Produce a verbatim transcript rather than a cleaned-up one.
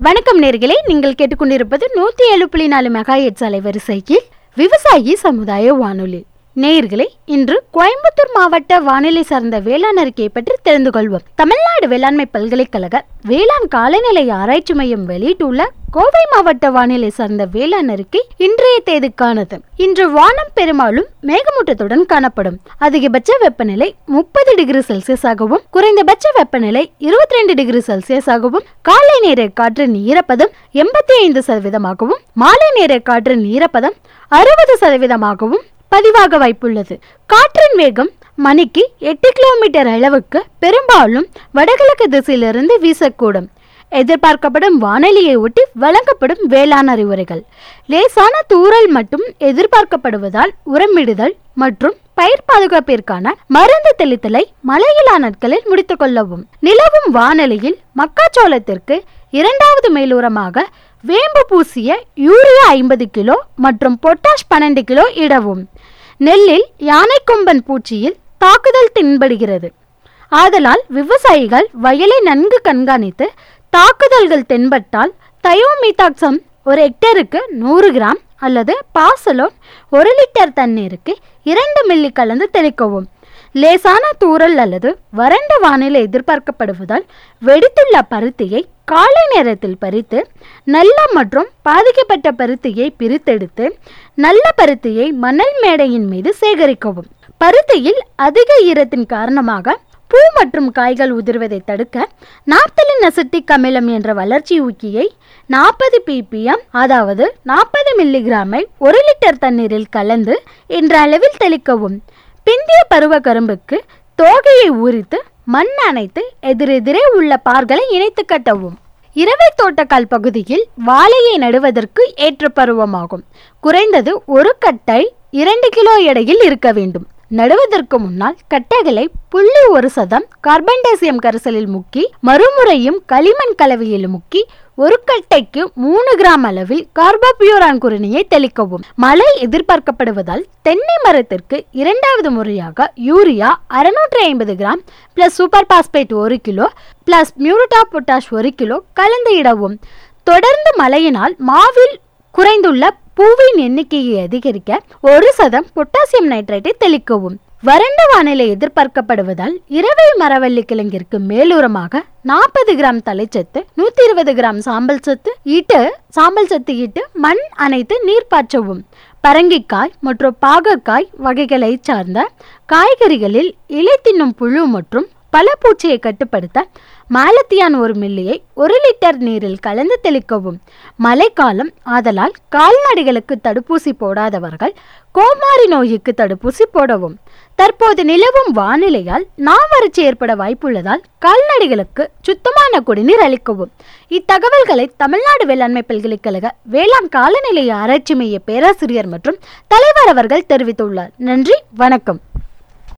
வணக்கம் நேர்களே, நீங்கள் கேட்டுக்கொண்டிருப்பது நூத்தி ஏழு புள்ளி நாலு மெகா ஹெர்ட்ஸ் அலைவரிசையில் விவசாயி சமுதாய வானொலி. நேயர்களே, இன்று கோயம்புத்தூர் மாவட்ட வானிலை சார்ந்த வேளாண் அறிக்கையை பற்றி தெரிந்து கொள்வோம். தமிழ்நாடு வேளாண்மை பல்கலைக்கழக வேளாண் காலநிலை ஆராய்ச்சி மையம் வெளியிட்டுள்ள கோவை மாவட்ட வானிலை சார்ந்த வேளாண் அறிக்கை இன்றைய தேதிக்கானது. இன்று வானம் பெரும்பாலும் மேகமூட்டத்துடன் காணப்படும். அதிகபட்ச வெப்பநிலை முப்பது டிகிரி செல்சியஸ் ஆகவும் குறைந்தபட்ச வெப்பநிலை இருபத்தி ரெண்டு டிகிரி செல்சியஸ் ஆகவும் காலை நேர காற்றின் ஈரப்பதம் எண்பத்தி ஐந்து சதவீதமாகவும் மாலை நேர காற்றின் ஈரப்பதம் அறுபது சதவீதமாகவும் பதிவாக வாய்ப்புள்ளது. காற்றின் வேகம் மணிக்கு எட்டு கிலோமீட்டர் அளவுக்கு பெரும்பாலும் வடகிழக்கு திசையிலிருந்து வீசக்கூடும். எதிர்பார்க்கப்படும் வானிலையை ஒட்டி வழங்கப்படும் வேளாண் அறிவுரைகள். லேசான தூறல் மட்டும் எதிர்பார்க்கப்படுவதால் உரமிடுதல் மற்றும் பயிர் பாதுகாப்பிற்கான மருந்து தெளித்தலை மழையில்லா நாட்களில் முடித்துக் கொள்ளவும். நிலவும் வானிலையில் மக்காச்சோளத்திற்கு இரண்டாவது மேலுரமாக வேம்பு பூசிய யூரியா ஐம்பது கிலோ மற்றும் பொட்டாஷ் பன்னெண்டு கிலோ இடவும். நெல்லில் யானை கொம்பன் பூச்சியில் தாக்குதல் தென்படுகிறது. ஆதலால் விவசாயிகள் வயலை நன்கு கண்காணித்து தாக்குதல்கள் தென்பட்டால் தயோமீதாக்சம் ஒரு ஹெக்டருக்கு நூறு கிராம் அல்லது பாசலோன் ஒரு லிட்டர் தண்ணீருக்கு இரண்டு மில்லி கலந்து தெளிக்கவும். லேசான தூறல் அல்லது வறண்ட வானிலை எதிர்பார்க்கப்படுவதால் வெடித்துள்ள பருத்தியை காலை நேரத்தில் பறித்து நல்ல மற்றும் பாதிக்கப்பட்ட பருத்தியை பிரித்தெடுத்து நல்ல பருத்தியை மணல் மேடையின் மீது சேகரிக்கவும். பருத்தியில் அதிக ஈரத்தின் காரணமாக பூ மற்றும் காய்கள் உதிர்வதை தடுக்க நாப்தலின் அசிட்டிக் அமிலம் என்ற வளர்ச்சி ஊக்கியை நாற்பது பிபிஎம் அதாவது நாற்பது மில்லிகிராமை ஒரு லிட்டர் தண்ணீரில் கலந்து என்ற அளவில் தெளிக்கவும். பிந்திய பருவ கரும்புக்கு தோகையை உரித்து மண் அணைத்து எதிரெதிரே உள்ள பார்களை இணைத்து கட்டவும். இரவை தோட்டக்கால் பகுதியில் வாழையை நடுவதற்கு ஏற்ற பருவமாகும். குறைந்தது ஒரு கட்டை இரண்டு கிலோ எடையில் இருக்க வேண்டும். நடுவதற்கு முன்னால் கட்டைகளை புள்ளி ஒரு சதம் கார்பன்டேசியம் கரைசலில் முக்கி மறுமுறையும் களிமண் கலவையில் முக்கி ஒரு கட்டைக்கு மூணு கிராம் அளவில் கார்போபியூரான் குருணியை தெளிக்கவும். மழை எதிர்பார்க்கப்படுவதால் தென்னை மரத்திற்கு இரண்டாவது முறையாக யூரியா அறுநூற்றி ஐம்பது கிராம் பிளஸ் சூப்பர் பாஸ்பேட் ஒரு kilo plus muriate of potash ஒரு கிலோ கலந்து இடவும். தொடர்ந்து மழையினால் மாவில் குறைந்துள்ள பூவின் எண்ணிக்கையை அதிகரிக்க ஒரு சதம் பொட்டாசியம் நைட்ரேட்டை தெளிக்கவும். வறண்ட வானிலை எதிர்பார்க்கப்படுவதால் இரவை மரவள்ளி கிழங்கிற்கு மேலுரமாக நாற்பது கிராம் தலைச்சத்து நூத்தி இருபது கிராம் சாம்பல் சத்து ஈட்டு சாம்பல் சத்து ஈட்டு மண் அணைத்து நீர் பாய்ச்சவும். பரங்கிக்காய் மற்றும் பாகக்காய் வகைகளை சார்ந்த காய்கறிகளில் இலை தின்னும் புழு மற்றும் பழப்பூச்சியை கட்டுப்படுத்த மாலத்தியான் ஒரு மில்லியை ஒரு லிட்டர் நீரில் கலந்து தெளிக்கவும். மழைக்காலம் ஆதலால் கால்நடைகளுக்கு தடுப்பூசி போடாதவர்கள் கோமாரி நோய்க்கு தடுப்பூசி போடவும். தற்போது நிலவும் வானிலையால் நாவறட்சி ஏற்பட வாய்ப்புள்ளதால் கால்நடைகளுக்கு சுத்தமான குடிநீர் அளிக்கவும். இத்தகவல்களை தமிழ்நாடு வேளாண்மை பல்கலைக்கழக வேளாண் காலநிலை ஆராய்ச்சி மைய பேராசிரியர் மற்றும் தலைவர் அவர்கள் தெரிவித்துள்ளார். நன்றி, வணக்கம்.